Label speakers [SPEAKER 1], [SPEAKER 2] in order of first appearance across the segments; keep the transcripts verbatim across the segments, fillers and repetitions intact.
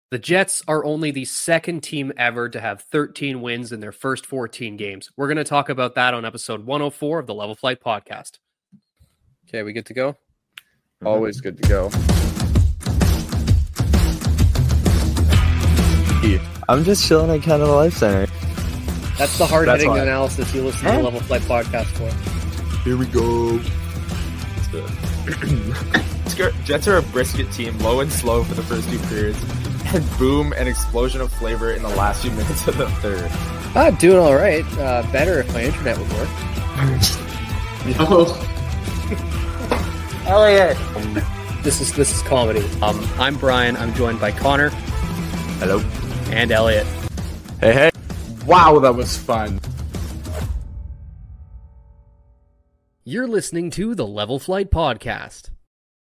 [SPEAKER 1] The Jets are only the second team ever to have thirteen wins in their first fourteen games. We're going to talk about that on episode one oh four of the Level Flight podcast. Okay, we good to go?
[SPEAKER 2] Mm-hmm. Always good to go.
[SPEAKER 3] I'm just chilling at Canada Life Center.
[SPEAKER 1] That's the hard-hitting analysis you listen to the Level Flight podcast for.
[SPEAKER 3] Here we go.
[SPEAKER 2] Jets are a brisket team, low and slow for the first two periods, and boom, an explosion of flavor in the last few minutes of the third.
[SPEAKER 1] Ah, doing all right. Uh, better if my internet would work.
[SPEAKER 2] No. Elliot.
[SPEAKER 1] This is this is comedy. Um, I'm Brian. I'm joined by Connor.
[SPEAKER 3] Hello.
[SPEAKER 1] And Elliot.
[SPEAKER 3] Hey, hey.
[SPEAKER 2] Wow, that was fun.
[SPEAKER 1] You're listening to the Level Flight podcast.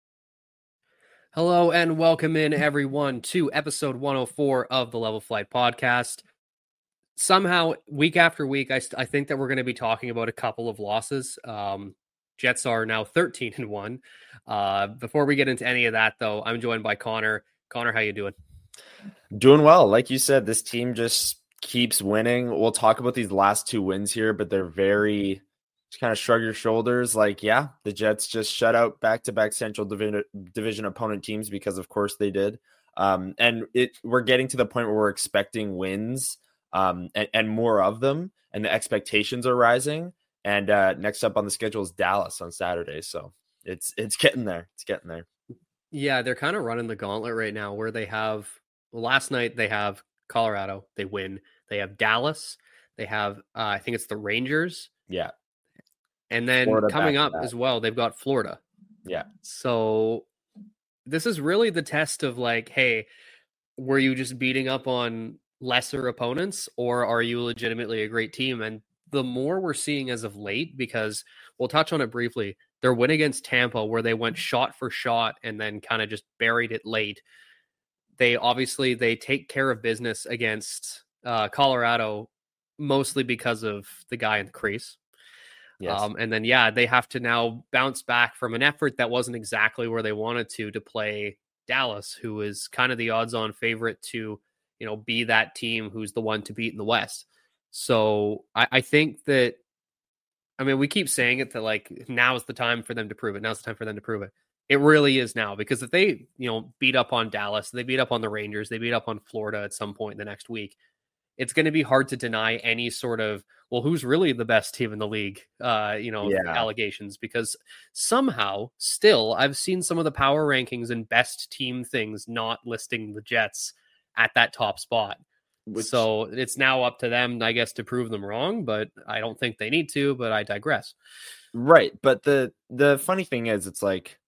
[SPEAKER 1] Hello and welcome in, everyone, to episode one oh four of the Level Flight podcast. Somehow, week after week, I, st- I think that we're going to be talking about a couple of losses. Um, Jets are now thirteen and one. Uh, before we get into any of that, though, I'm joined by Connor. Connor, how you doing?
[SPEAKER 2] Doing well. Like you said, this team just keeps winning. We'll talk about these last two wins here, but they're very... Just kind of shrug your shoulders like, yeah, the Jets just shut out back-to-back Central Division, division opponent teams because, of course, they did. Um, and it we're getting to the point where we're expecting wins um, and, and more of them, and the expectations are rising. And uh, next up on the schedule is Dallas on Saturday. So it's it's getting there. It's getting there.
[SPEAKER 1] Yeah, they're kind of running the gauntlet right now where they have well, – last night they have Colorado. They win. They have Dallas. They have uh, – I think it's the Rangers.
[SPEAKER 2] Yeah.
[SPEAKER 1] And then Florida coming up as well, they've got Florida.
[SPEAKER 2] Yeah.
[SPEAKER 1] So this is really the test of like, hey, were you just beating up on lesser opponents or are you legitimately a great team? And the more we're seeing as of late, because we'll touch on it briefly, their win against Tampa where they went shot for shot and then kind of just buried it late. They obviously, they take care of business against uh, Colorado, mostly because of the guy in the crease.
[SPEAKER 2] Yes.
[SPEAKER 1] Um, and then, yeah, they have to now bounce back from an effort that wasn't exactly where they wanted to, to play Dallas, who is kind of the odds on favorite to, you know, be that team who's the one to beat in the West. So I, I think that, I mean, we keep saying it that like, now is the time for them to prove it. Now's the time for them to prove it. It really is now, because if they, you know, beat up on Dallas, they beat up on the Rangers, they beat up on Florida at some point in the next week, it's going to be hard to deny any sort of, well, who's really the best team in the league, uh, you know,
[SPEAKER 2] yeah.
[SPEAKER 1] allegations, because somehow still I've seen some of the power rankings and best team things not listing the Jets at that top spot. Which... So it's now up to them, I guess, to prove them wrong, but I don't think they need to, but I digress.
[SPEAKER 2] Right. But the, the funny thing is, it's like,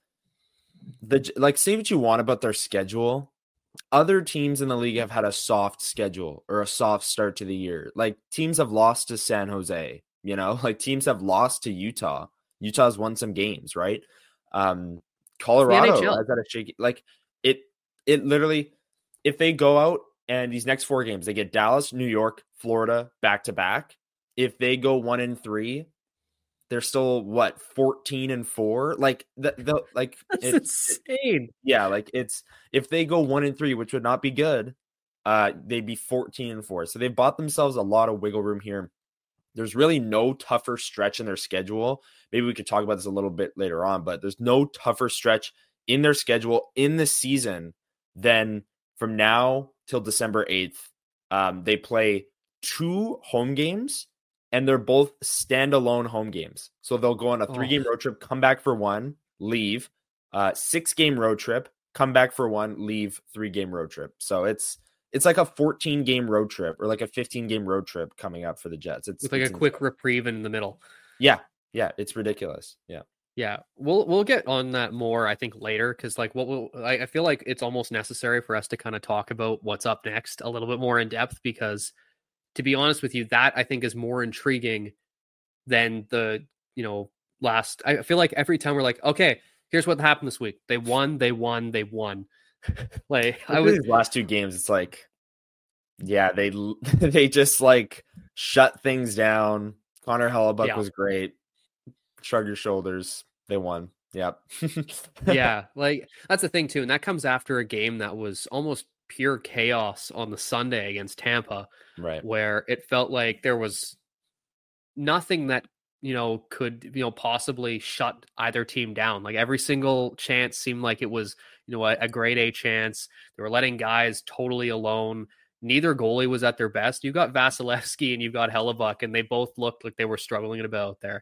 [SPEAKER 2] the like, say what you want about their schedule. Other teams in the league have had a soft schedule or a soft start to the year. Like teams have lost to San Jose, you know, like teams have lost to Utah. Utah's won some games, right? Um, Colorado has had a shaky, like it, it literally, if they go out and these next four games, they get Dallas, New York, Florida back to back. If they go one and three, they're still what fourteen and four. Like the, the like
[SPEAKER 1] that's
[SPEAKER 2] it's
[SPEAKER 1] insane.
[SPEAKER 2] It, yeah, like it's if they go one and three, which would not be good, uh, they'd be fourteen and four. So they've bought themselves a lot of wiggle room here. There's really no tougher stretch in their schedule. Maybe we could talk about this a little bit later on, but there's no tougher stretch in their schedule in the season than from now till December eighth. Um, they play two home games. And they're both standalone home games. So they'll go on a three-game oh. road trip, come back for one, leave. Uh, six-game road trip, come back for one, leave, three-game road trip. So it's it's like a fourteen-game road trip or like a fifteen-game road trip coming up for the Jets. It's
[SPEAKER 1] With like
[SPEAKER 2] it's
[SPEAKER 1] a quick reprieve in the middle.
[SPEAKER 2] Yeah, yeah, it's ridiculous. Yeah.
[SPEAKER 1] Yeah, we'll we'll get on that more, I think, later, because like what we'll, I, I feel like it's almost necessary for us to kind of talk about what's up next a little bit more in depth, because to be honest with you, that I think is more intriguing than the, you know, last. I feel like every time we're like, okay, here's what happened this week. They won, they won, they won. like I was
[SPEAKER 2] these last two games, it's like, yeah, they they just like shut things down. Connor Hellebuck yeah. was great. Shrug your shoulders. They won. Yep.
[SPEAKER 1] yeah, like that's the thing too, and that comes after a game that was almost pure chaos on the Sunday against Tampa,
[SPEAKER 2] Right.
[SPEAKER 1] where it felt like there was nothing that, you know, could, you know, possibly shut either team down. Like every single chance seemed like it was, you know, a, a grade A chance. They were letting guys totally alone. Neither goalie was at their best. You've got Vasilevsky and you've got Hellebuck, and they both looked like they were struggling about there.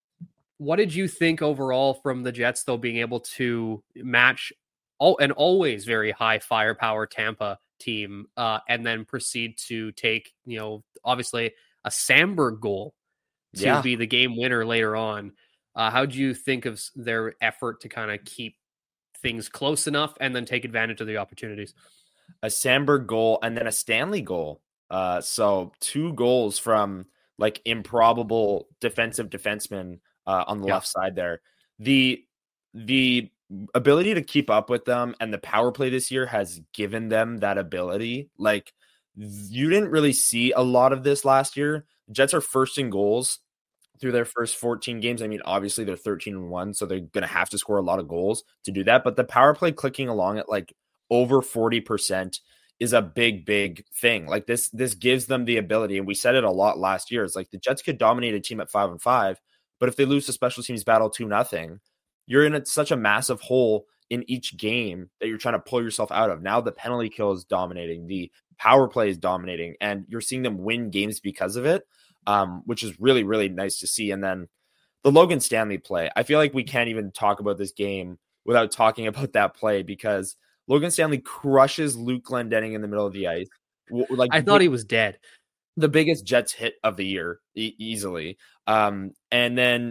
[SPEAKER 1] What did you think overall from the Jets, though, being able to match all an always very high firepower Tampa team, uh, and then proceed to take, you know, obviously a Samberg goal to
[SPEAKER 2] Yeah.
[SPEAKER 1] be the game winner later on? Uh, how do you think of their effort to kind of keep things close enough and then take advantage of the opportunities?
[SPEAKER 2] A Samberg goal and then a Stanley goal. Uh, so two goals from like improbable defensive defensemen uh, on the
[SPEAKER 1] Yeah.
[SPEAKER 2] left side there. The the ability to keep up with them and the power play this year has given them that ability. Like you didn't really see a lot of this last year. Jets are first in goals through their first fourteen games. I mean, obviously they're thirteen and one, so they're going to have to score a lot of goals to do that. But the power play clicking along at like over forty percent is a big, big thing. Like this, this gives them the ability. And we said it a lot last year. It's like the Jets could dominate a team at five and five, but if they lose the special teams battle two nothing, you're in a, such a massive hole in each game that you're trying to pull yourself out of. Now the penalty kill is dominating, the power play is dominating, and you're seeing them win games because of it, um, which is really, really nice to see. And then the Logan Stanley play, I feel like we can't even talk about this game without talking about that play, because Logan Stanley crushes Luke Glendening in the middle of the ice. Like
[SPEAKER 1] I thought he was dead.
[SPEAKER 2] The biggest Jets hit of the year, e- easily. Um, and then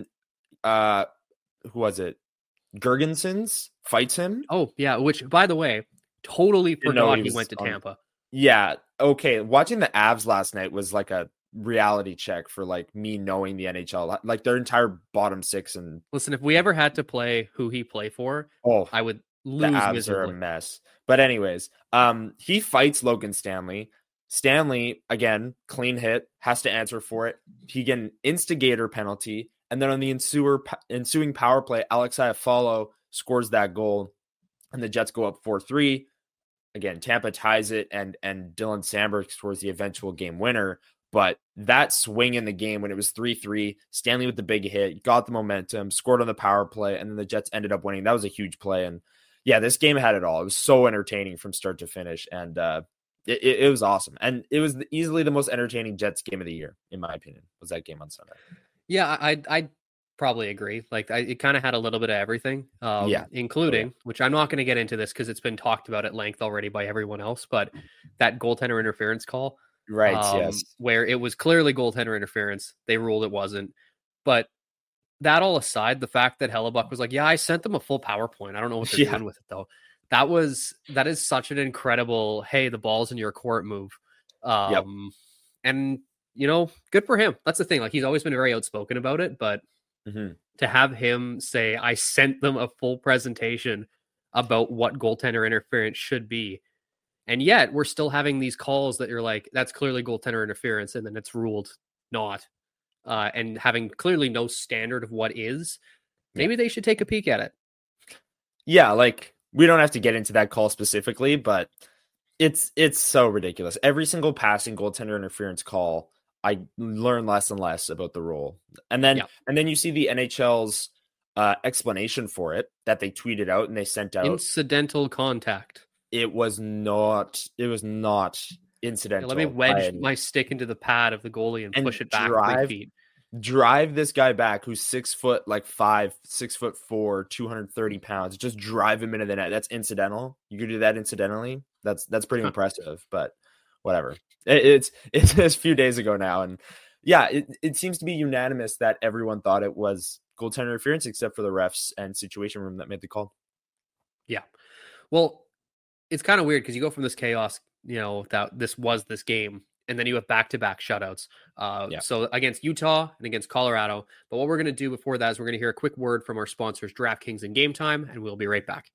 [SPEAKER 2] uh, who was it? Gergensons fights him.
[SPEAKER 1] Oh, yeah, which, by the way, totally
[SPEAKER 2] Didn't know
[SPEAKER 1] forgot
[SPEAKER 2] he
[SPEAKER 1] he
[SPEAKER 2] was
[SPEAKER 1] went to
[SPEAKER 2] on-
[SPEAKER 1] Tampa.
[SPEAKER 2] Yeah. Okay. Watching the Avs last night was like a reality check for like me knowing the N H L, like their entire bottom six. And
[SPEAKER 1] Listen, if we ever had to play who he play for,
[SPEAKER 2] oh,
[SPEAKER 1] I would
[SPEAKER 2] the
[SPEAKER 1] lose
[SPEAKER 2] Avs are a
[SPEAKER 1] miserably.
[SPEAKER 2] mess. But anyways, um, he fights Logan Stanley. Stanley, again, clean hit, has to answer for it. He get an instigator penalty. And then on the ensuer, ensuing power play, Alex Iafallo scores that goal. And the Jets go up four three. Again, Tampa ties it, and, and Dylan Samberg scores the eventual game winner. But that swing in the game when it was three three, Stanley with the big hit, got the momentum, scored on the power play, and then the Jets ended up winning. That was a huge play. And yeah, this game had it all. It was so entertaining from start to finish. And uh, it, it, it was awesome. And it was easily the most entertaining Jets game of the year, in my opinion, was that game on Sunday.
[SPEAKER 1] Yeah, I I probably agree. Like I, it kind of had a little bit of everything. Um,
[SPEAKER 2] Yeah.
[SPEAKER 1] including,
[SPEAKER 2] Oh, yeah.
[SPEAKER 1] which I'm not going to get into this because it's been talked about at length already by everyone else, but that goaltender interference call.
[SPEAKER 2] Right,
[SPEAKER 1] um,
[SPEAKER 2] yes.
[SPEAKER 1] Where it was clearly goaltender interference. They ruled it wasn't. But that all aside, the fact that Hellebuck was like, yeah, I sent them a full PowerPoint. I don't know what they're
[SPEAKER 2] Yeah.
[SPEAKER 1] doing with it, though. That was, that is such an incredible, hey, the ball's in your court move. Um,
[SPEAKER 2] Yep.
[SPEAKER 1] And, you know, good for him. That's the thing. Like, he's always been very outspoken about it, but
[SPEAKER 2] Mm-hmm.
[SPEAKER 1] to have him say, I sent them a full presentation about what goaltender interference should be. And yet we're still having these calls that you're like, that's clearly goaltender interference. And then it's ruled not. Uh, and having clearly no standard of what is, maybe they should take a peek at it.
[SPEAKER 2] Yeah, like we don't have to get into that call specifically, but it's it's so ridiculous. Every single passing goaltender interference call, I learn less and less about the rule. And then
[SPEAKER 1] Yeah.
[SPEAKER 2] and then you see the N H L's uh, explanation for it that they tweeted out and they sent out.
[SPEAKER 1] Incidental contact.
[SPEAKER 2] It was not. It was not
[SPEAKER 1] Yeah,
[SPEAKER 2] incidental.
[SPEAKER 1] let me wedge
[SPEAKER 2] by-
[SPEAKER 1] my stick into the pad of the goalie and,
[SPEAKER 2] And
[SPEAKER 1] push it back
[SPEAKER 2] drive-
[SPEAKER 1] three feet.
[SPEAKER 2] drive this guy back who's six foot like five, six foot four, two hundred thirty pounds. Just drive him into the net. That's incidental. You could do that incidentally. That's that's pretty
[SPEAKER 1] Huh.
[SPEAKER 2] impressive, but whatever. It, it's it's a few days ago now. And yeah, it, it seems to be unanimous that everyone thought it was goaltender interference except for the refs and situation room that made the call.
[SPEAKER 1] Yeah. Well, it's kind of weird because you go from this chaos, you know, that this was this game, and then you have back-to-back shutouts. Uh,
[SPEAKER 2] Yeah.
[SPEAKER 1] So against Utah and against Colorado. But what we're going to do before that is we're going to hear a quick word from our sponsors, DraftKings and Game Time, and we'll be right back.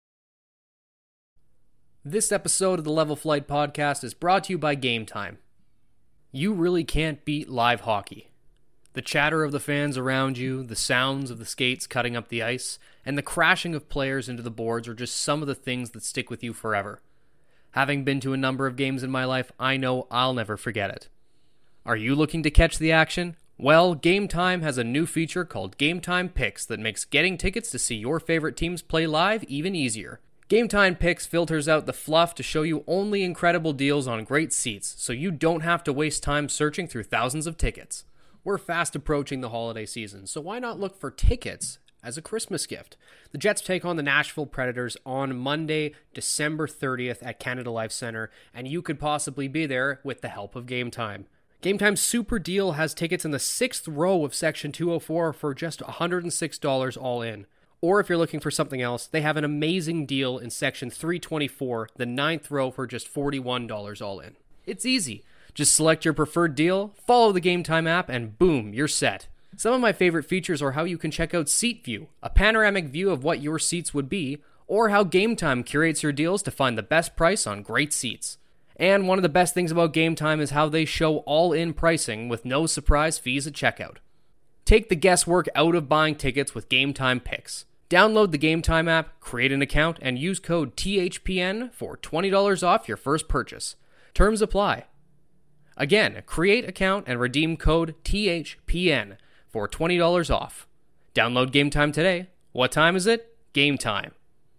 [SPEAKER 1] This episode of the Level Flight Podcast is brought to you by Game Time. You really can't beat live hockey. The chatter of the fans around you, the sounds of the skates cutting up the ice, and the crashing of players into the boards are just some of the things that stick with you forever. Having been to a number of games in my life, I know I'll never forget it. Are you looking to catch the action? Well, Game Time has a new feature called Game Time Picks that makes getting tickets to see your favorite teams play live even easier. Game Time Picks filters out the fluff to show you only incredible deals on great seats, so you don't have to waste time searching through thousands of tickets. We're fast approaching the holiday season, so why not look for tickets as a Christmas gift? The Jets take on the Nashville Predators on Monday, December thirtieth at Canada Life Center, and you could possibly be there with the help of Game Time. Game Time's super deal has tickets in the sixth row of Section two oh four for just one hundred six dollars all in. Or if you're looking for something else, they have an amazing deal in Section three twenty-four, the ninth row, for just forty-one dollars all in. It's easy. Just select your preferred deal, follow the Game Time app, and boom, you're set. Some of my favorite features are how you can check out Seat View, a panoramic view of what your seats would be, or how Game Time curates your deals to find the best price on great seats. And one of the best things about Game Time is how they show all-in pricing with no surprise fees at checkout. Take the guesswork out of buying tickets with Game Time Picks. Download the Game Time app, create an account, and use code T H P N for twenty dollars off your first purchase. Terms apply. Again, create account and redeem code T H P N for twenty dollars off. Download Game Time today. What time is it? Game Time.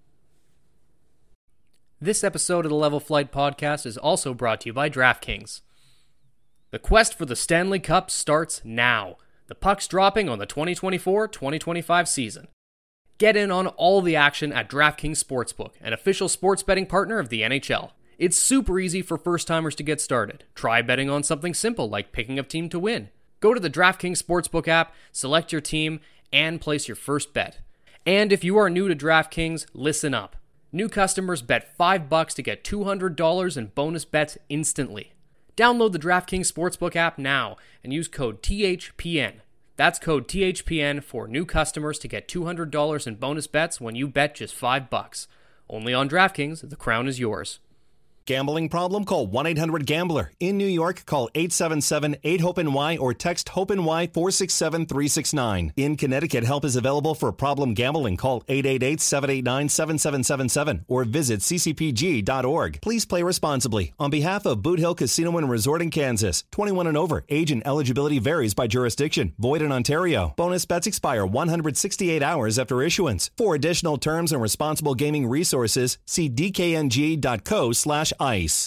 [SPEAKER 1] This episode of the Level Flight Podcast is also brought to you by DraftKings. The quest for the Stanley Cup starts now. The puck's dropping on the twenty twenty-four twenty twenty-five season. Get in on all the action at DraftKings Sportsbook, an official sports betting partner of the N H L. It's super easy for first-timers to get started. Try betting on something simple like picking a team to win. Go to the DraftKings Sportsbook app, select your team, and place your first bet. And if you are new to DraftKings, listen up. New customers bet five bucks to get two hundred dollars in bonus bets instantly. Download the DraftKings Sportsbook app now and use code T H P N. That's code T H P N for new customers to get two hundred dollars in bonus bets when you bet just five bucks. Only on DraftKings, the crown is yours.
[SPEAKER 4] Gambling problem? Call one eight hundred gambler. In New York, call eight seven seven eight hope N Y or text HOPE-NY four six seven three six nine. In Connecticut, help is available for problem gambling. Call eight eight eight seven eight nine seven seven seven seven or visit c c p g dot org. Please play responsibly. On behalf of Boot Hill Casino and Resort in Kansas, twenty-one and over. Age and eligibility varies by jurisdiction. Void in Ontario. Bonus bets expire one hundred sixty-eight hours after issuance. For additional terms and responsible gaming resources, see d k n g dot co slash ice.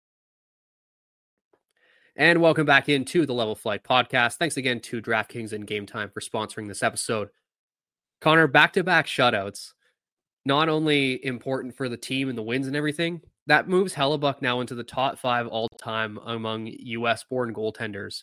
[SPEAKER 1] And welcome back into the Level Flight Podcast. Thanks again to DraftKings and Game Time for sponsoring this episode. Connor, back-to-back shutouts, not only important for the team and the wins and everything, that moves Hellebuyck now into the top five all-time among U S-born goaltenders.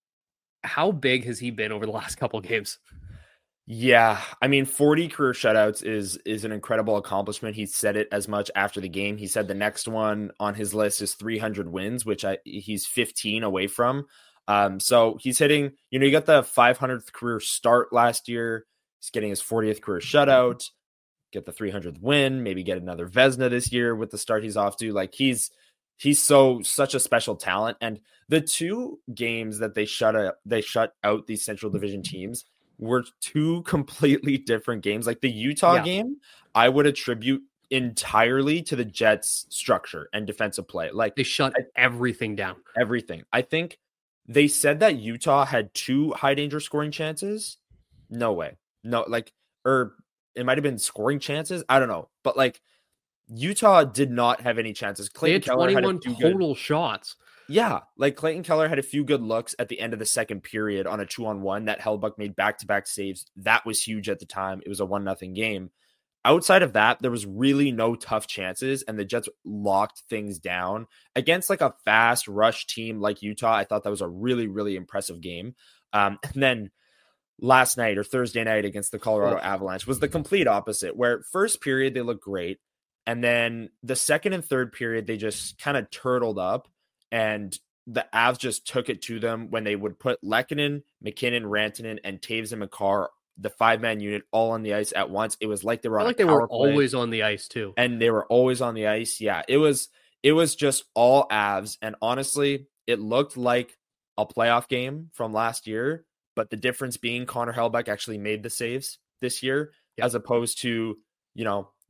[SPEAKER 1] How big has he been over the last couple of games?
[SPEAKER 2] Yeah, I mean, forty career shutouts is is an incredible accomplishment. He said it as much after the game. He said the next one on his list is three hundred wins, which I he's fifteen away from. Um, so he's hitting, you know, you got the five hundredth career start last year. He's getting his fortieth career shutout, get the three hundredth win, maybe get another Vezina this year with the start he's off to. Like he's he's so such a special talent. And the two games that they shut out, they shut out these Central Division teams were two completely different games. Like the Utah yeah. game, I would attribute entirely to the Jets' structure and defensive play. Like
[SPEAKER 1] they shut I, everything down.
[SPEAKER 2] Everything. I think they said that Utah had two high danger scoring chances. No way. No, like, or it might have been scoring chances. I don't know. But like Utah did not have any chances. Clayton
[SPEAKER 1] they had Keller twenty-one had total good, shots.
[SPEAKER 2] Yeah, like Clayton Keller had a few good looks at the end of the second period on a two-on-one that Hellebuyck made back-to-back saves. That was huge at the time. It was a one nothing game. Outside of that, there was really no tough chances, and the Jets locked things down against like a fast rush team like Utah. I thought that was a really, really impressive game. Um, and then last night or Thursday night against the Colorado oh. Avalanche was the complete opposite, where first period they looked great, and then the second and third period they just kind of turtled up. And the Avs just took it to them when they would put Lehkonen, McKinnon, Rantanen, and Taves and Makar, the five-man unit, all on the ice at once. It was like they were on
[SPEAKER 1] like they were always on the ice too.
[SPEAKER 2] And they were always on the ice. Yeah, it was it was just all Avs. And honestly, it looked like a playoff game from last year. But the difference being Connor Hellebuyck actually made the saves this year, yep. as opposed to, you know,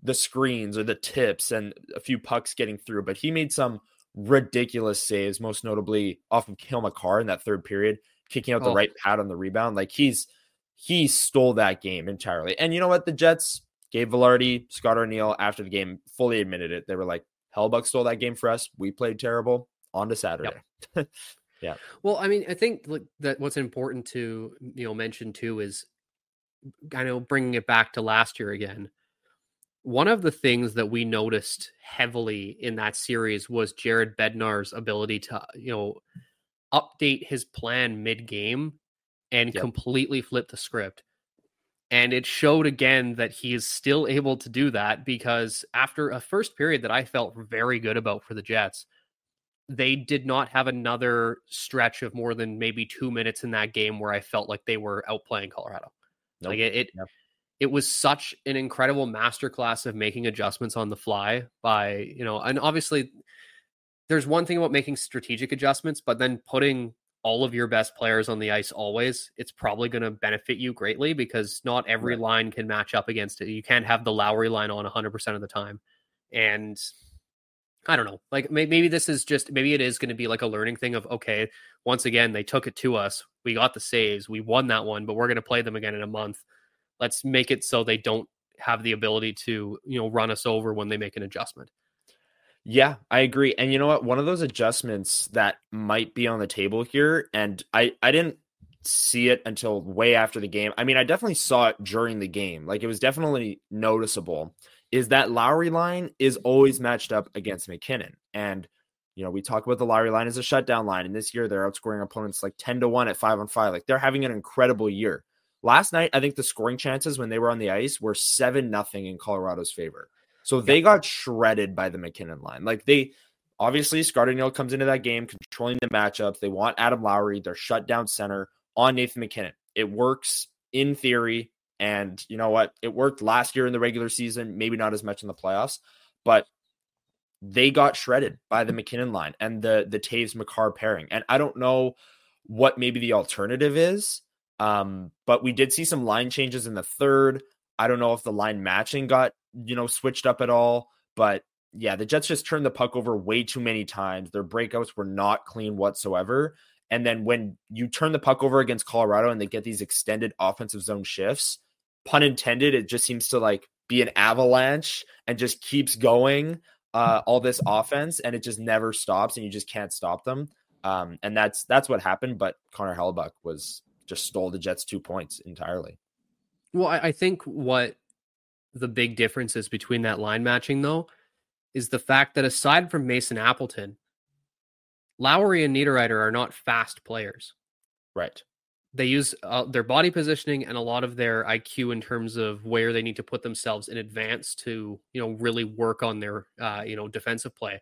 [SPEAKER 2] the screens or the tips and a few pucks getting through, but he made some ridiculous saves, most notably off of Cale Makar in that third period, kicking out the
[SPEAKER 1] Oh.
[SPEAKER 2] right pad on the rebound. Like he's he stole that game entirely. And you know what? The Jets, Gabe Velarde, Scott Arniel, after the game, fully admitted it. They were like, Hellebuyck stole that game for us. We played terrible. On to Saturday.
[SPEAKER 1] Yep.
[SPEAKER 2] Yeah.
[SPEAKER 1] Well, I mean, I think like that what's important to, you know, mention too is, I know, bringing it back to last year again. One of the things that we noticed heavily in that series was Jared Bednar's ability to, you know, update his plan mid-game and
[SPEAKER 2] Yep.
[SPEAKER 1] completely flip the script. And it showed again that he is still able to do that, because after a first period that I felt very good about for the Jets, they did not have another stretch of more than maybe two minutes in that game where I felt like they were outplaying Colorado.
[SPEAKER 2] Nope.
[SPEAKER 1] Like it, it,
[SPEAKER 2] Yep.
[SPEAKER 1] it was such an incredible masterclass of making adjustments on the fly by, you know, and obviously there's one thing about making strategic adjustments, but then putting all of your best players on the ice always, it's probably going to benefit you greatly, because not every
[SPEAKER 2] Right.
[SPEAKER 1] line can match up against it. You can't have the Lowry line on one hundred percent of the time. And I don't know, like may- maybe this is just, maybe it is going to be like a learning thing of, okay, once again, they took it to us. We got the saves. We won that one, but we're going to play them again in a month. Let's make it so they don't have the ability to, you know, run us over when they make an adjustment.
[SPEAKER 2] Yeah, I agree. And you know what? One of those adjustments that might be on the table here, and I, I didn't see it until way after the game. I mean, I definitely saw it during the game. Like it was definitely noticeable, is that Lowry line is always matched up against McKinnon. And, you know, we talk about the Lowry line as a shutdown line. And this year they're outscoring opponents like ten to one at five on five. Like they're having an incredible year. Last night, I think the scoring chances when they were on the ice were seven nothing in Colorado's favor. So they got shredded by the McKinnon line. Like they, obviously, Scott Arniel comes into that game controlling the matchups. They want Adam Lowry, their shutdown center, on Nathan McKinnon. It works in theory. And you know what? It worked last year in the regular season, maybe not as much in the playoffs, but they got shredded by the McKinnon line and the, the Taves Makar pairing. And I don't know what maybe the alternative is, um, but we did see some line changes in the third. I don't know if the line matching got, you know, switched up at all, but yeah, the Jets just turned the puck over way too many times. Their breakouts were not clean whatsoever. And then when you turn the puck over against Colorado and they get these extended offensive zone shifts, pun intended, it just seems to like be an avalanche and just keeps going, uh, all this offense, and it just never stops and you just can't stop them. Um, and that's, that's what happened. But Connor Hellebuyck was just stole the Jets two points entirely.
[SPEAKER 1] Well, I, I think what the big difference is between that line matching, though, is the fact that aside from Mason Appleton, Lowry and Niederreiter are not fast players.
[SPEAKER 2] Right.
[SPEAKER 1] They use uh, their body positioning and a lot of their I Q in terms of where they need to put themselves in advance to, you know, really work on their, uh, you know, defensive play.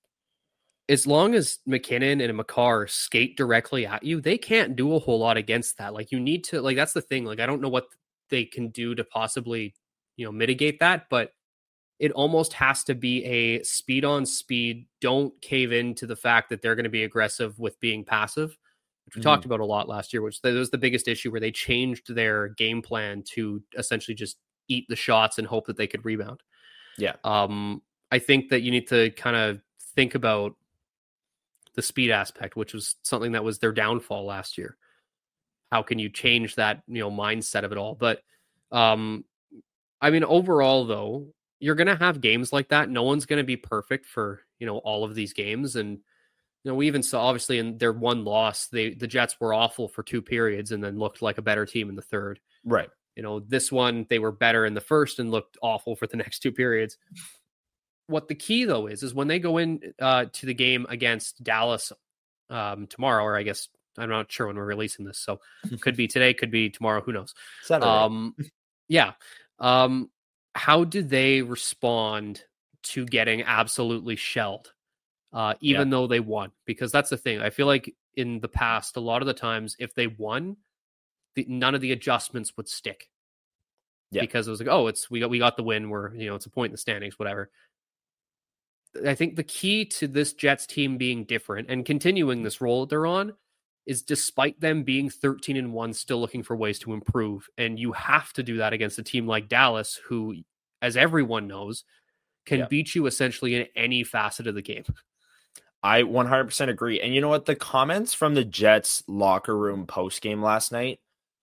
[SPEAKER 1] As long as McKinnon and Makar skate directly at you, they can't do a whole lot against that. Like you need to, like, that's the thing. Like, I don't know what they can do to possibly, you know, mitigate that, but it almost has to be a speed on speed. Don't cave into the fact that they're going to be aggressive with being passive, which we mm-hmm. talked about a lot last year, which was the biggest issue where they changed their game plan to essentially just eat the shots and hope that they could rebound.
[SPEAKER 2] Yeah.
[SPEAKER 1] Um, I think that you need to kind of think about the speed aspect, which was something that was their downfall last year. How can you change that, you know, mindset of it all? But, um, I mean, overall though, you're going to have games like that. No one's going to be perfect for, you know, all of these games. And, you know, we even saw obviously in their one loss, they, the Jets were awful for two periods and then looked like a better team in the third.
[SPEAKER 2] Right.
[SPEAKER 1] You know, this one, they were better in the first and looked awful for the next two periods. What the key though is, is when they go in uh, to the game against Dallas um, tomorrow, or I guess I'm not sure when we're releasing this. So could be today, could be tomorrow. Who knows?
[SPEAKER 2] Saturday.
[SPEAKER 1] Um, yeah. Um, how do they respond to getting absolutely shelled, uh, even yeah. though they won? Because that's the thing. I feel like in the past, a lot of the times, if they won, the, none of the adjustments would stick. Yeah. Because it was like, oh, it's we got we got the win. We're, you know, it's a point in the standings, whatever. I think the key to this Jets team being different and continuing this role that they're on is, despite them being thirteen and one, still looking for ways to improve. And you have to do that against a team like Dallas, who as everyone knows, can
[SPEAKER 2] Yeah.
[SPEAKER 1] beat you essentially in any facet of the game.
[SPEAKER 2] I one hundred percent agree. And you know what? The comments from the Jets locker room post game last night,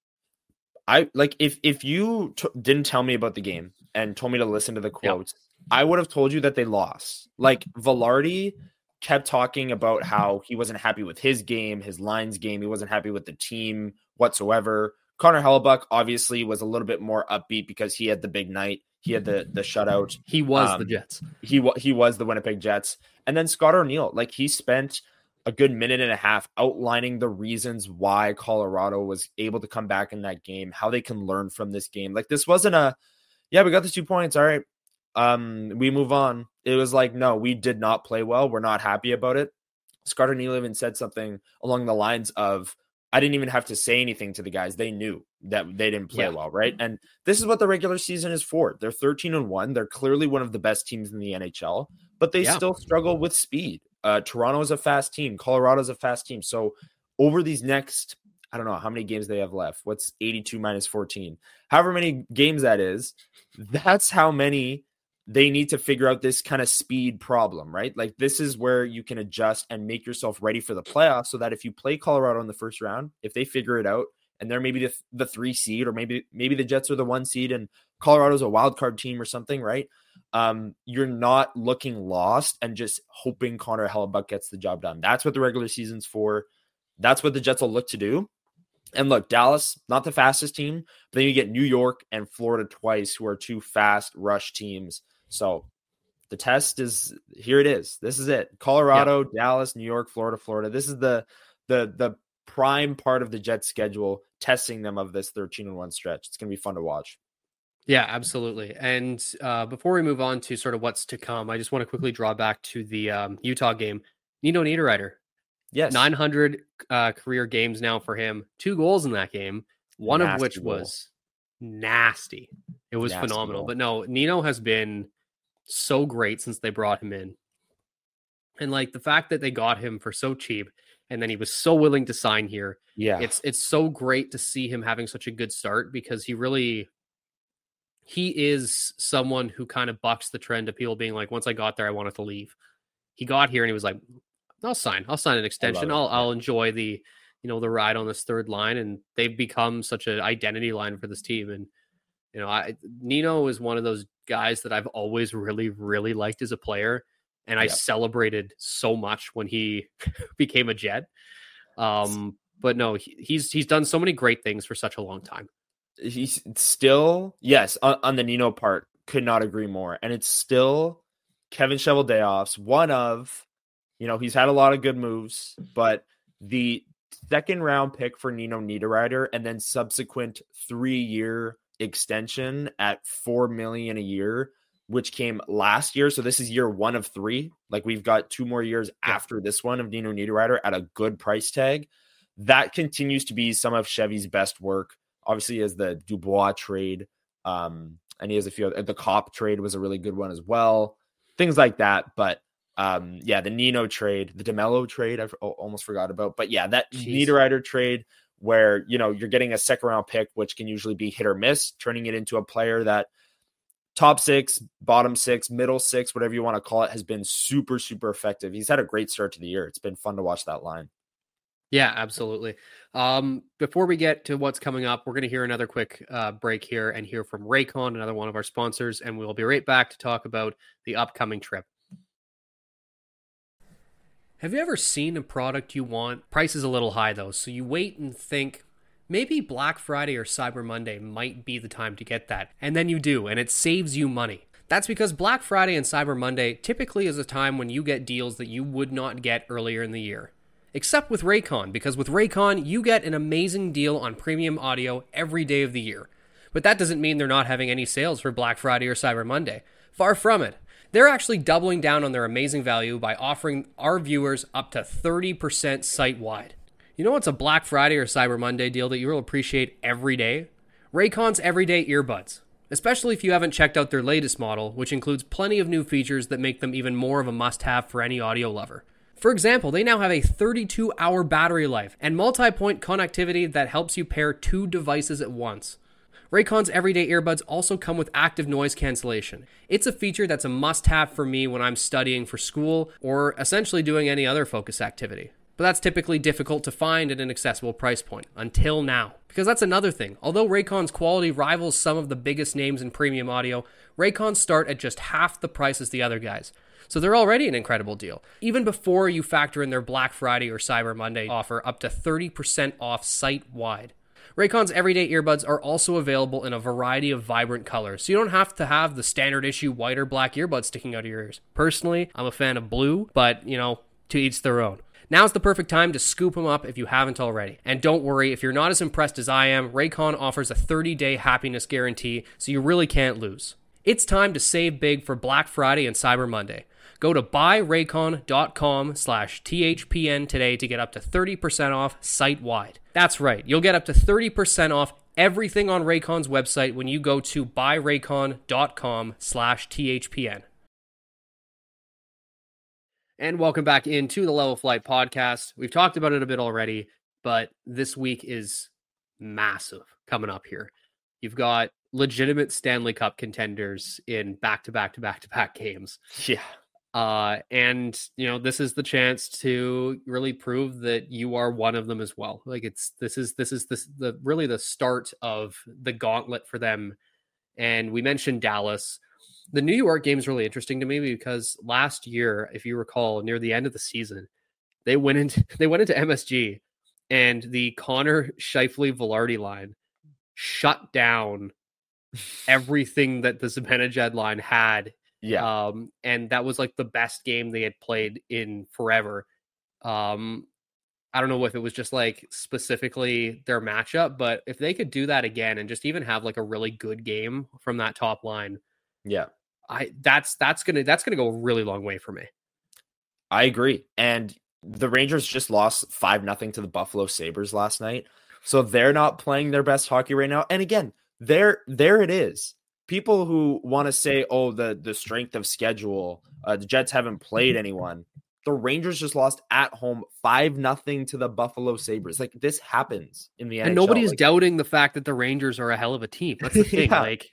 [SPEAKER 2] I like if if you t- didn't tell me about the game and told me to listen to the quotes, yep. I would have told you that they lost. Like Velarde kept talking about how he wasn't happy with his game, his lines game. He wasn't happy with the team whatsoever. Connor Hellebuyck obviously was a little bit more upbeat because he had the big night. He had the the shutout.
[SPEAKER 1] He was
[SPEAKER 2] um,
[SPEAKER 1] the Jets.
[SPEAKER 2] He he was the Winnipeg Jets. And then Scott O'Neill, like he spent a good minute and a half outlining the reasons why Colorado was able to come back in that game, how they can learn from this game. Like this wasn't a, yeah, we got the two points. All right. Um, we move on. It was like, no, we did not play well. We're not happy about it. Scott O'Neill even said something along the lines of, I didn't even have to say anything to the guys. They knew that they didn't play
[SPEAKER 1] yeah.
[SPEAKER 2] well, right? And this is what the regular season is for. They're thirteen and one. They're clearly one of the best teams in the N H L, but they yeah. still struggle with speed. Uh, Toronto is a fast team. Colorado is a fast team. So over these next, I don't know how many games they have left. What's eighty-two minus fourteen? However many games that is, that's how many they need to figure out this kind of speed problem, right? Like this is where you can adjust and make yourself ready for the playoffs so that if you play Colorado in the first round, if they figure it out and they're maybe the, the three seed, or maybe, maybe the Jets are the one seed and Colorado's a wild card team or something, right? Um, you're not looking lost and just hoping Connor Hellebuyck gets the job done. That's what the regular season's for. That's what the Jets will look to do. And look, Dallas, not the fastest team, but then you get New York and Florida twice, who are two fast rush teams. So the test is, here it is. This is it. Colorado, yeah. Dallas, New York, Florida, Florida. This is the the the prime part of the Jets schedule, testing them of this thirteen and one stretch. It's going to be fun to watch.
[SPEAKER 1] Yeah, absolutely. And uh, before we move on to sort of what's to come, I just want to quickly draw back to the um, Utah game. Nino Niederreiter.
[SPEAKER 2] Yes.
[SPEAKER 1] nine hundred uh, career games now for him. Two goals in that game, one nasty of which goal. was nasty. It was nasty phenomenal. Goal. But no, Nino has been so great since they brought him in. And like the fact that they got him for so cheap and then he was so willing to sign here.
[SPEAKER 2] Yeah.
[SPEAKER 1] It's it's so great to see him having such a good start because he really he is someone who kind of bucks the trend of people being like, once I got there, I wanted to leave. He got here and he was like, I'll sign. I'll sign an extension. I'll I'll enjoy the, you know, the ride on this third line. And they've become such an identity line for this team. And, you know, I Nino is one of those guys that I've always really, really liked as a player. And I yep. celebrated so much when he became a Jet. Um, but no, he, he's he's done so many great things for such a long time.
[SPEAKER 2] He's still, yes, on, on the Nino part, could not agree more. And it's still Kevin Cheveldayoff's one of, you know, he's had a lot of good moves, but the second round pick for Nino Niederreiter and then subsequent three year extension at four million dollars a year, which came last year. So this is year one of three. Like we've got two more years yeah. after this one of Nino Niederreiter at a good price tag. That continues to be some of Chevy's best work. Obviously, as the Dubois trade, um, and he has a few. The Cop trade was a really good one as well. Things like that, but um, yeah, the Nino trade, the DeMello trade, I almost forgot about. But yeah, that Jeez. Niederreiter trade, where you know you're getting a second round pick, which can usually be hit or miss, turning it into a player that top six, bottom six, middle six, whatever you want to call it, has been super, super effective. He's had a great start to the year. It's been fun to watch that line.
[SPEAKER 1] Yeah, absolutely. Um, before we get to what's coming up, we're going to hear another quick uh, break here and hear from Raycon, another one of our sponsors, and we'll be right back to talk about the upcoming trip. Have you ever seen a product you want? Price is a little high, though, so you wait and think, maybe Black Friday or Cyber Monday might be the time to get that. And then you do, and it saves you money. That's because Black Friday and Cyber Monday typically is a time when you get deals that you would not get earlier in the year. Except with Raycon, because with Raycon, you get an amazing deal on premium audio every day of the year. But that doesn't mean they're not having any sales for Black Friday or Cyber Monday. Far from it. They're actually doubling down on their amazing value by offering our viewers up to thirty percent site-wide. You know what's a Black Friday or Cyber Monday deal that you will appreciate every day? Raycon's everyday earbuds. Especially if you haven't checked out their latest model, which includes plenty of new features that make them even more of a must-have for any audio lover. For example, they now have a thirty-two hour battery life and multi-point connectivity that helps you pair two devices at once. Raycon's everyday earbuds also come with active noise cancellation. It's a feature that's a must-have for me when I'm studying for school or essentially doing any other focus activity. But that's typically difficult to find at an accessible price point, until now. Because that's another thing. Although Raycon's quality rivals some of the biggest names in premium audio, Raycons start at just half the price as the other guys. So they're already an incredible deal. Even before you factor in their Black Friday or Cyber Monday offer up to thirty percent off site-wide. Raycon's everyday earbuds are also available in a variety of vibrant colors, so you don't have to have the standard issue white or black earbuds sticking out of your ears. Personally, I'm a fan of blue, but, you know, to each their own. Now's the perfect time to scoop them up if you haven't already. And don't worry, if you're not as impressed as I am, Raycon offers a thirty-day happiness guarantee, so you really can't lose. It's time to save big for Black Friday and Cyber Monday. Go to buyraycon.com slash THPN today to get up to thirty percent off site-wide. That's right, you'll get up to thirty percent off everything on Raycon's website when you go to buyraycon.com slash THPN. And welcome back into the Level Flight podcast. We've talked about it a bit already, but this week is massive coming up here. You've got legitimate Stanley Cup contenders in back-to-back-to-back-to-back games.
[SPEAKER 2] Yeah.
[SPEAKER 1] Uh, and, you know, this is the chance to really prove that you are one of them as well. Like it's, this is, this is this, the really the start of the gauntlet for them. And we mentioned Dallas. The New York game is really interesting to me because last year, if you recall, near the end of the season, they went into, they went into M S G and the Connor Scheifele Velarde line shut down everything that the Zibanejad line had.
[SPEAKER 2] Yeah.
[SPEAKER 1] Um, and that was like the best game they had played in forever. Um, I don't know if it was just like specifically their matchup, but if they could do that again and just even have like a really good game from that top line,
[SPEAKER 2] yeah,
[SPEAKER 1] I that's that's gonna that's gonna go a really long way for me.
[SPEAKER 2] I agree. And the Rangers just lost five nothing to the Buffalo Sabres last night. So they're not playing their best hockey right now. And again, there there it is. People who want to say, oh, the, the strength of schedule, uh, the Jets haven't played anyone. The Rangers just lost at home five nothing to the Buffalo Sabres. Like, this happens in the N H L.
[SPEAKER 1] And nobody's
[SPEAKER 2] like,
[SPEAKER 1] doubting the fact that the Rangers are a hell of a team. That's the thing.
[SPEAKER 2] Yeah.
[SPEAKER 1] Like,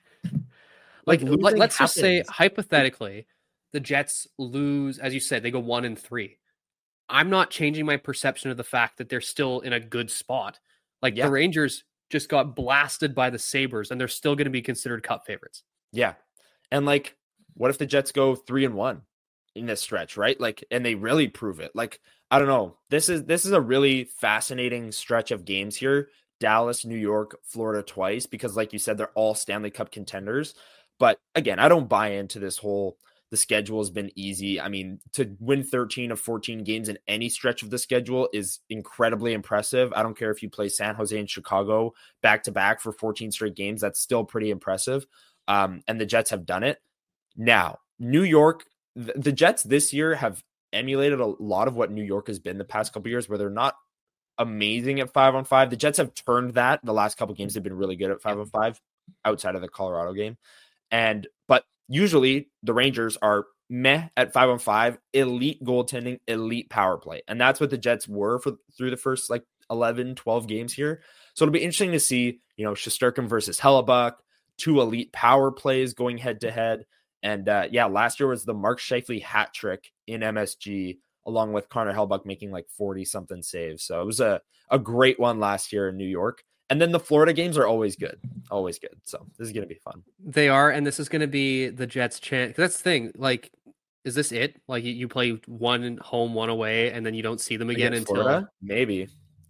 [SPEAKER 1] like,
[SPEAKER 2] Like,
[SPEAKER 1] let, let's
[SPEAKER 2] happens.
[SPEAKER 1] just say, hypothetically, the Jets lose, as you said, they go one and three. I'm not changing my perception of the fact that they're still in a good spot. Like,
[SPEAKER 2] Yeah.
[SPEAKER 1] the Rangers just got blasted by the Sabres, and they're still going to be considered cup favorites.
[SPEAKER 2] Yeah. And like, what if the Jets go three and one in this stretch, right? Like, and they really prove it. Like, I don't know. This is this is a really fascinating stretch of games here. Dallas, New York, Florida twice, because like you said, they're all Stanley Cup contenders. But again, I don't buy into this whole the schedule has been easy. I mean, to win thirteen of fourteen games in any stretch of the schedule is incredibly impressive. I don't care if you play San Jose and Chicago back to back for fourteen straight games. That's still pretty impressive. Um, and the Jets have done it. Now, New York, the, the Jets this year have emulated a lot of what New York has been the past couple of years, where they're not amazing at five on five. The Jets have turned that. The last couple of games they've been really good at five on five outside of the Colorado game. And, but usually the Rangers are meh at five on five, elite goaltending, elite power play. And that's what the Jets were for through the first like eleven, twelve games here. So it'll be interesting to see, you know, Shesterkin versus Hellebuck, two elite power plays going head to head. And uh, yeah, last year was the Mark Scheifele hat trick in M S G, along with Connor Hellebuck making like forty something saves. So it was a, a great one last year in New York. And then the Florida games are always good, always good. So this is going to be fun.
[SPEAKER 1] They are, and this is going to be the Jets' chance. That's the thing. Like, is this it? Like, you, you play one home, one away, and then you don't see them again
[SPEAKER 2] Against
[SPEAKER 1] until
[SPEAKER 2] Florida? Maybe.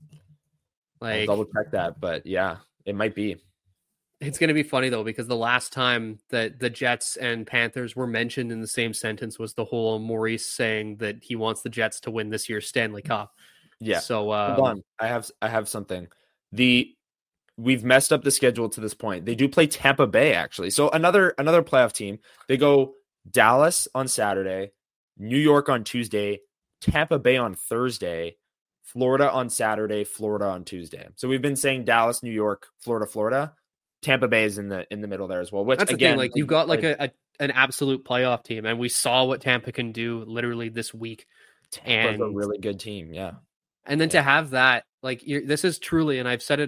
[SPEAKER 1] like
[SPEAKER 2] I'll double check that, but yeah, it might be.
[SPEAKER 1] It's going to be funny though, because the last time that the Jets and Panthers were mentioned in the same sentence was the whole Maurice saying that he wants the Jets to win this year's Stanley Cup.
[SPEAKER 2] Yeah.
[SPEAKER 1] So um,
[SPEAKER 2] hold on, I have I have something. The We've messed up the schedule to this point. They do play Tampa Bay, actually. So another another playoff team. They go Dallas on Saturday, New York on Tuesday, Tampa Bay on Thursday, Florida on Saturday, Florida on Tuesday. So we've been saying Dallas, New York, Florida, Florida. Tampa Bay is in the in the middle there as well. Which
[SPEAKER 1] that's the
[SPEAKER 2] again,
[SPEAKER 1] thing. Like, you've got like a, a an absolute playoff team, and we saw what Tampa can do literally this week.
[SPEAKER 2] Tampa's
[SPEAKER 1] and
[SPEAKER 2] a really good team. Yeah.
[SPEAKER 1] And then
[SPEAKER 2] Yeah.
[SPEAKER 1] to have that, like, you're, this is truly, and I've said it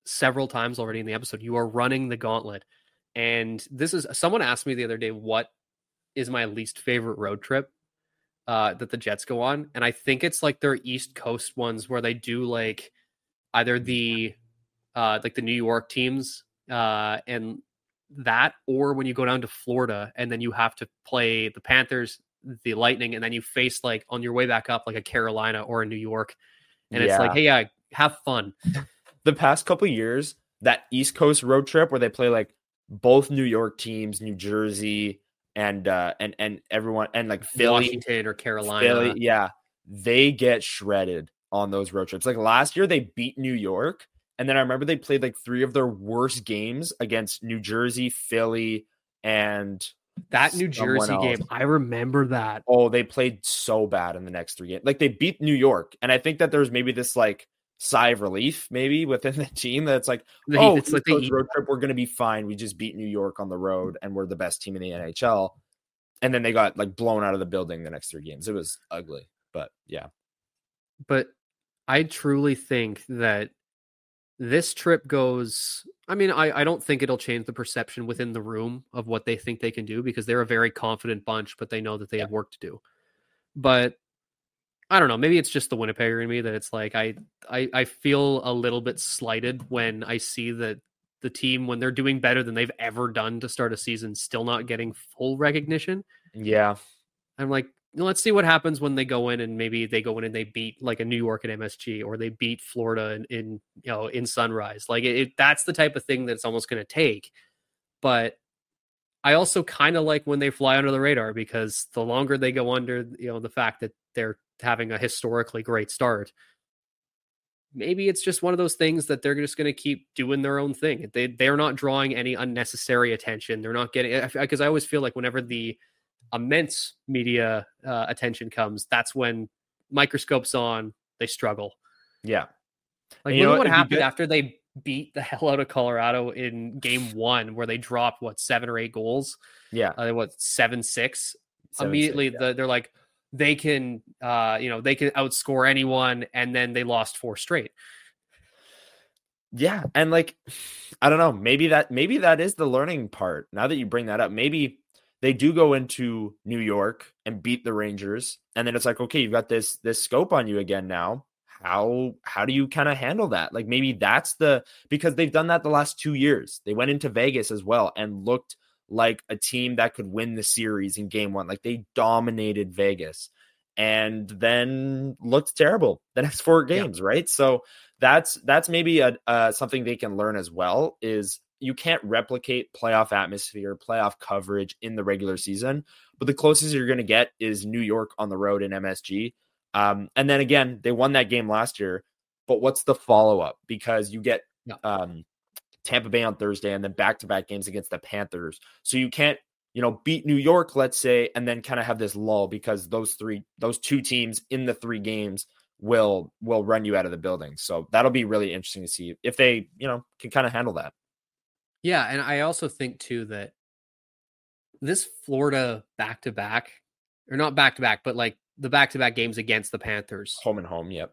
[SPEAKER 1] several times already in the episode, you are running the gauntlet. And this is, someone asked me the other day, what is my least favorite road trip uh, that the Jets go on? And I think it's like their East Coast ones where they do like either the, uh, like the New York teams uh, and that, or when you go down to Florida and then you have to play the Panthers, the Lightning, and then you face like on your way back up, like a Carolina or a New York. And
[SPEAKER 2] Yeah.
[SPEAKER 1] it's like, hey, yeah, have fun.
[SPEAKER 2] The past couple years, that East Coast road trip where they play like both New York teams, New Jersey, and uh, and and everyone, and like Philly,
[SPEAKER 1] Washington or Carolina.
[SPEAKER 2] Philly, yeah, they get shredded on those road trips. Like last year, they beat New York, and then I remember they played like three of their worst games against New Jersey, Philly, and
[SPEAKER 1] That New
[SPEAKER 2] someone
[SPEAKER 1] Jersey
[SPEAKER 2] else.
[SPEAKER 1] game, I remember that.
[SPEAKER 2] Oh, they played so bad in the next three games. Like they beat New York, and I think that there's maybe this like sigh of relief maybe within the team that's like,
[SPEAKER 1] They-
[SPEAKER 2] oh,
[SPEAKER 1] it's
[SPEAKER 2] East
[SPEAKER 1] like they
[SPEAKER 2] Coast
[SPEAKER 1] eat-
[SPEAKER 2] road trip, we're going to be fine. We just beat New York on the road, and we're the best team in the N H L. And then they got like blown out of the building the next three games. It was ugly, but yeah,
[SPEAKER 1] But I truly think that this trip goes, I mean, I, I don't think it'll change the perception within the room of what they think they can do, because they're a very confident bunch, but they know that they have work to do. But I don't know, maybe it's just the Winnipegger in me that it's like, I, I, I feel a little bit slighted when I see that the team, when they're doing better than they've ever done to start a season, still not getting full recognition.
[SPEAKER 2] yeah,
[SPEAKER 1] I'm like, let's see what happens when they go in and maybe they go in and they beat like a New York at M S G, or they beat Florida in, in you know, in Sunrise. Like it, it that's the type of thing that's almost going to take. But I also kind of like when they fly under the radar, because the longer they go under, you know, the fact that they're having a historically great start, maybe it's just one of those things that they're just going to keep doing their own thing. They, they're not drawing any unnecessary attention. They're not getting, because I always feel like whenever the immense media uh, attention comes, that's when microscopes on, they struggle.
[SPEAKER 2] yeah.
[SPEAKER 1] Like,
[SPEAKER 2] And you
[SPEAKER 1] look
[SPEAKER 2] know
[SPEAKER 1] at what
[SPEAKER 2] what, it'd be
[SPEAKER 1] happened
[SPEAKER 2] good-
[SPEAKER 1] after they beat the hell out of Colorado in game one, where they dropped what, seven or eight goals,
[SPEAKER 2] Yeah.
[SPEAKER 1] uh, what, seven six.
[SPEAKER 2] Seven,
[SPEAKER 1] Immediately
[SPEAKER 2] six, yeah.
[SPEAKER 1] the, they're like, they can uh you know, they can outscore anyone, and then they lost four straight.
[SPEAKER 2] Yeah, and like I don't know, maybe that maybe that is the learning part. Now that you bring that up, maybe they do go into New York and beat the Rangers, and then it's like, okay, you've got this this scope on you again now. How how do you kind of handle that? Like maybe that's the, because they've done that the last two years. They went into Vegas as well and looked like a team that could win the series in game one. Like they dominated Vegas and then looked terrible the next four games, yeah. right? So that's that's maybe a uh, something they can learn as well, is you can't replicate playoff atmosphere, playoff coverage in the regular season, but the closest you're going to get is New York on the road in M S G. Um, and then again, they won that game last year, but what's the follow-up? Because you get
[SPEAKER 1] yeah.
[SPEAKER 2] um, Tampa Bay on Thursday and then back-to-back games against the Panthers. So you can't, you know, beat New York, let's say, and then kind of have this lull, because those three, those two teams in the three games will, will run you out of the building. So that'll be really interesting to see if they, you know, can kind of handle that.
[SPEAKER 1] Yeah. And I also think too, that this Florida back-to-back, or not back-to-back, but like the back-to-back games against the Panthers,
[SPEAKER 2] Home and home. Yep.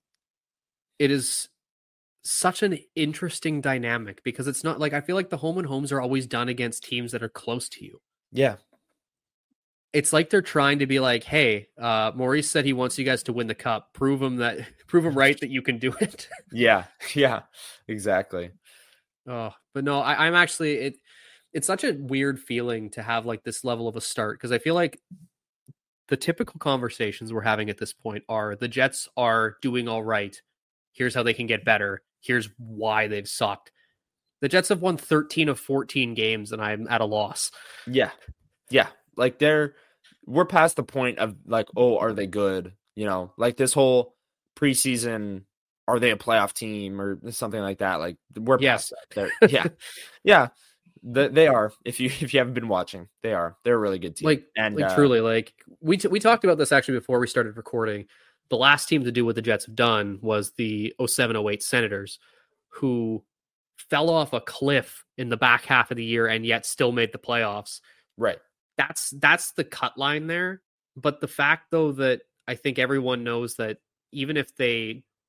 [SPEAKER 1] It is such an interesting dynamic, because it's not like, I feel like the home and homes are always done against teams that are close to you.
[SPEAKER 2] Yeah.
[SPEAKER 1] It's like they're trying to be like, hey, uh, Maurice said he wants you guys to win the cup. Prove him that, prove him right that you can do it.
[SPEAKER 2] Yeah. Yeah, exactly.
[SPEAKER 1] Oh, but no, I, I'm actually, it. It's such a weird feeling to have like this level of a start, because I feel like the typical conversations we're having at this point are the Jets are doing all right. Here's how they can get better. Here's why they've sucked. The Jets have won thirteen of fourteen games, and I'm at a loss.
[SPEAKER 2] Yeah. Yeah. Like they're, we're past the point of like, oh, are they good? You know, like this whole preseason, are they a playoff team or something like that? Like we're
[SPEAKER 1] yes.
[SPEAKER 2] past that. Yeah. Yeah. The, they are. If you if you haven't been watching, they are. They're a really good team.
[SPEAKER 1] Like,
[SPEAKER 2] and
[SPEAKER 1] like
[SPEAKER 2] uh,
[SPEAKER 1] truly, like we t- we talked about this actually before we started recording. The last team to do what the Jets have done was the oh seven oh eight Senators, who fell off a cliff in the back half of the year and yet still made the playoffs.
[SPEAKER 2] Right.
[SPEAKER 1] That's that's the cut line there. But the fact, though, that I think everyone knows that even if they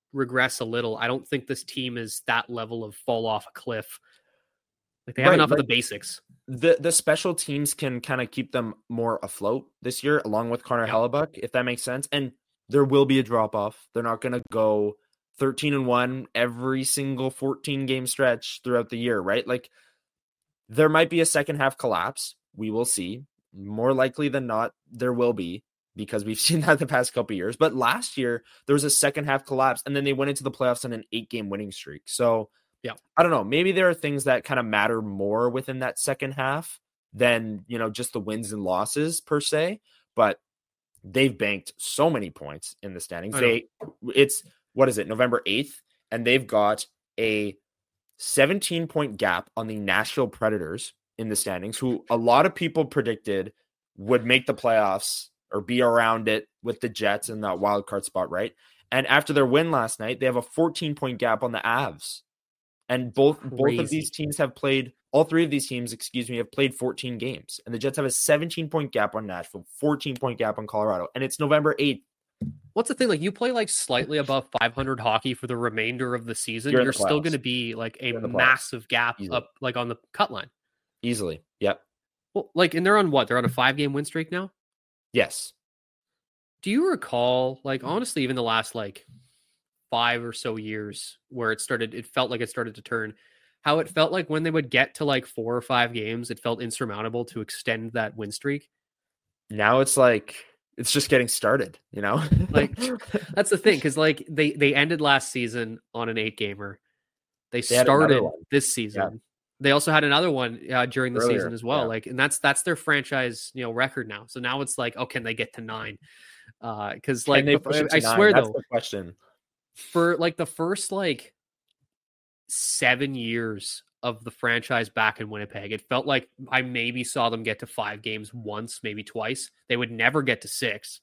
[SPEAKER 1] regress a little. I don't think this team is that level of fall off a cliff. Like they have
[SPEAKER 2] Right,
[SPEAKER 1] enough
[SPEAKER 2] like,
[SPEAKER 1] of the basics.
[SPEAKER 2] The the special teams can kind of keep them more afloat this year, along with Connor
[SPEAKER 1] Yeah.
[SPEAKER 2] Hellebuck, if that makes sense. And there will be a drop off. They're not going to go thirteen and one every single fourteen game stretch throughout the year, right? Like there might be a second half collapse. We will see. More likely than not, there will be, because we've seen that the past couple of years. But last year there was a second half collapse, and then they went into the playoffs on an eight game winning streak. So
[SPEAKER 1] yeah,
[SPEAKER 2] I don't know. Maybe there are things that kind of matter more within that second half than, you know, just the wins and losses per se. But they've banked so many points in the standings. They, it's, what is it, November eighth? And they've got a seventeen point gap on the Nashville Predators in the standings, who a lot of people predicted would make the playoffs or be around it with the Jets in that wild card spot, right? And after their win last night, they have a fourteen point gap on the Avs. And both
[SPEAKER 1] Crazy.
[SPEAKER 2] both of these teams have played, all three of these teams, excuse me, have played fourteen games. And the Jets have a seventeen point gap on Nashville, fourteen point gap on Colorado. And it's November eighth.
[SPEAKER 1] What's the thing? Like you play like slightly above five hundred hockey for the remainder of the season,
[SPEAKER 2] You're
[SPEAKER 1] you're,
[SPEAKER 2] in the
[SPEAKER 1] still
[SPEAKER 2] playoffs.
[SPEAKER 1] going to be like a
[SPEAKER 2] You're in the playoffs.
[SPEAKER 1] massive gap
[SPEAKER 2] Easily.
[SPEAKER 1] up like on the cut line.
[SPEAKER 2] Easily. Yep.
[SPEAKER 1] Well, like, and they're on what? They're on a five game win streak now?
[SPEAKER 2] Yes.
[SPEAKER 1] Do you recall, like, honestly, even the last like five or so years where it started, it felt like it started to turn, how it felt like when they would get to like four or five games, it felt insurmountable to extend that win streak.
[SPEAKER 2] Now it's like, it's just getting started, you know?
[SPEAKER 1] Like, that's the thing. Cause like they, they ended last season on an eight gamer. They,
[SPEAKER 2] They had another
[SPEAKER 1] started
[SPEAKER 2] one.
[SPEAKER 1] this season.
[SPEAKER 2] Yeah.
[SPEAKER 1] They also had another one uh, during the
[SPEAKER 2] Earlier,
[SPEAKER 1] season as well.
[SPEAKER 2] yeah.
[SPEAKER 1] Like, and that's, that's their franchise, you know, record now. So now it's like, oh, can they get to nine? Uh, cause like,
[SPEAKER 2] Can they
[SPEAKER 1] the-
[SPEAKER 2] push it to
[SPEAKER 1] I
[SPEAKER 2] nine?
[SPEAKER 1] swear
[SPEAKER 2] That's
[SPEAKER 1] though,
[SPEAKER 2] the question.
[SPEAKER 1] for like the first like seven years of the franchise back in Winnipeg, it felt like I maybe saw them get to five games once, maybe twice. They would never get to six.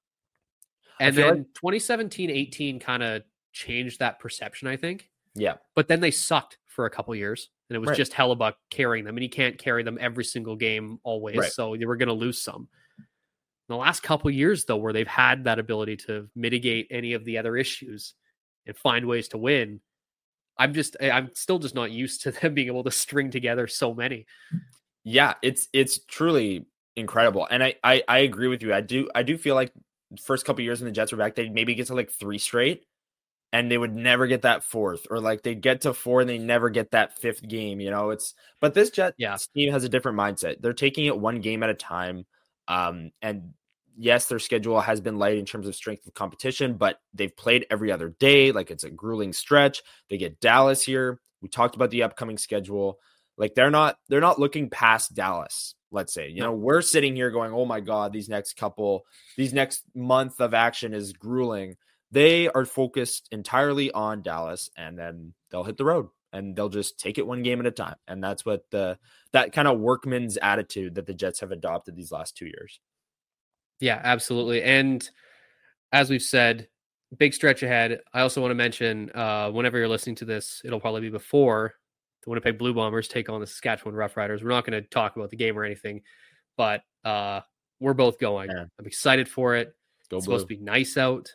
[SPEAKER 1] And
[SPEAKER 2] feel
[SPEAKER 1] then
[SPEAKER 2] like-
[SPEAKER 1] twenty seventeen eighteen kind of changed that perception, I think.
[SPEAKER 2] Yeah.
[SPEAKER 1] But then they sucked for a couple years, and it was
[SPEAKER 2] Right.
[SPEAKER 1] just Hellebuck carrying them, and he can't carry them every single game always,
[SPEAKER 2] Right.
[SPEAKER 1] so they were going to lose some. The last couple years, though, where they've had that ability to mitigate any of the other issues and find ways to win, I'm just, I'm still just not used to them being able to string together so many.
[SPEAKER 2] Yeah, it's it's truly incredible. And I, I I agree with you. I do I do feel like first couple years when the Jets were back, they'd maybe get to like three straight and they would never get that fourth, or like they'd get to four and they never get that fifth game. You know, it's but this Jets
[SPEAKER 1] Yeah.
[SPEAKER 2] team has a different mindset. They're taking it one game at a time. Um, and yes, their schedule has been light in terms of strength of competition, but they've played every other day. Like it's a grueling stretch. They get Dallas here. We talked about the upcoming schedule. Like they're not they're not looking past Dallas, let's say. You
[SPEAKER 1] No.
[SPEAKER 2] know, we're sitting here going, oh my God, these next couple, these next month of action is grueling. They are focused entirely on Dallas, and then they'll hit the road and they'll just take it one game at a time. And that's what the that kind of workman's attitude that the Jets have adopted these last two years.
[SPEAKER 1] Yeah, absolutely. And as we've said, big stretch ahead. I also want to mention, uh, whenever you're listening to this, it'll probably be before the Winnipeg Blue Bombers take on the Saskatchewan Roughriders. We're not going to talk about the game or anything, but uh, we're both going.
[SPEAKER 2] Yeah.
[SPEAKER 1] I'm excited for it.
[SPEAKER 2] Go
[SPEAKER 1] It's
[SPEAKER 2] Blue.
[SPEAKER 1] supposed to be nice out,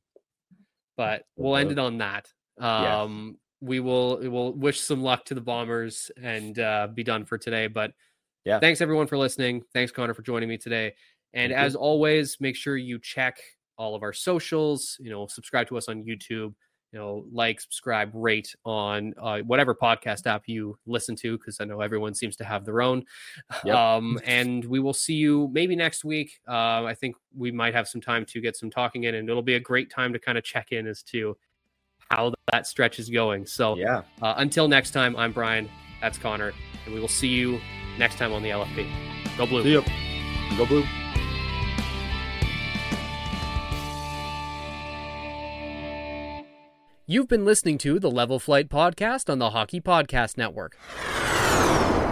[SPEAKER 1] but
[SPEAKER 2] Go
[SPEAKER 1] we'll end
[SPEAKER 2] Blue.
[SPEAKER 1] it on that.
[SPEAKER 2] Yeah.
[SPEAKER 1] Um, we will we will wish some luck to the Bombers and uh, be done for today. But
[SPEAKER 2] Yeah.
[SPEAKER 1] thanks everyone for listening. Thanks, Connor, for joining me today. And
[SPEAKER 2] Thank you.
[SPEAKER 1] as always, make sure you check all of our socials. You know, subscribe to us on YouTube. You know, like, subscribe, rate on uh, whatever podcast app you listen to, because I know everyone seems to have their own.
[SPEAKER 2] Yep.
[SPEAKER 1] Um, and we will see you maybe next week. Uh, I think we might have some time to get some talking in, and it'll be a great time to kind of check in as to how that stretch is going. So
[SPEAKER 2] Yeah.
[SPEAKER 1] uh, until next time, I'm Brian. That's Connor. And we will see you next time on the L F P. Go Blue.
[SPEAKER 2] See ya. Go Blue.
[SPEAKER 1] You've been listening to the Level Flight Podcast on the Hockey Podcast Network.